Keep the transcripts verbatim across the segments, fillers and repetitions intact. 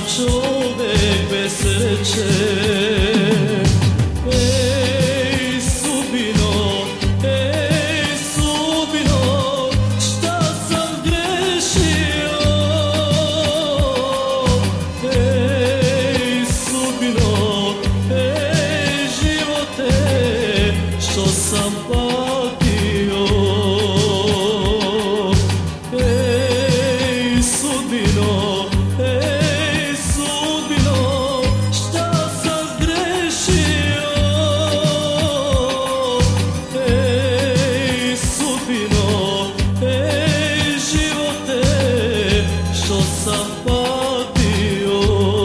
čovek bez sreće. Ej sudbino, ej sudbino, šta sam grešio? Ej sudbino, ej živote, što sam patio? Ej sudbino, ej sudbino, šta sam grešio? Ej sudbino, ej živote, što sam patio?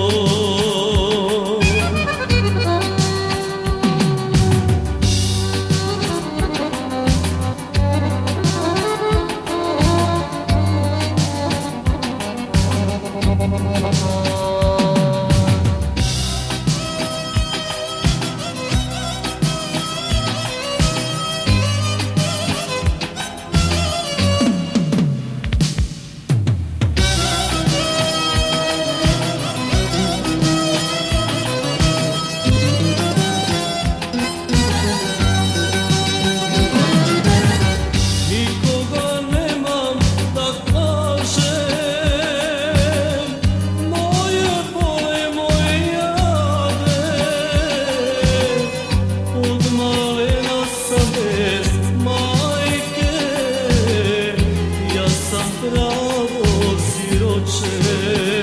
Pravo siroče,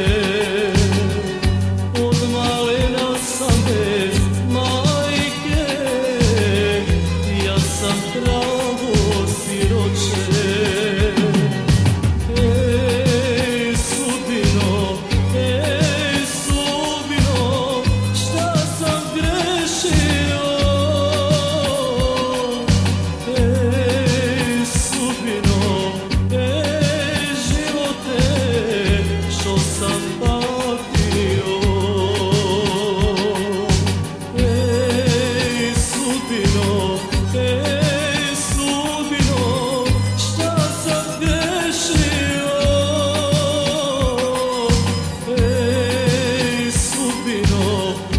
od malena sam bez majke, ja sam pravo siroče. Ej sudbino, ej sudbino, šta sam grešio? Ej sudbino, ej živote, što sam patio? Ej sudbino, ej sudbino, šta sam grešio? Ej sudbino,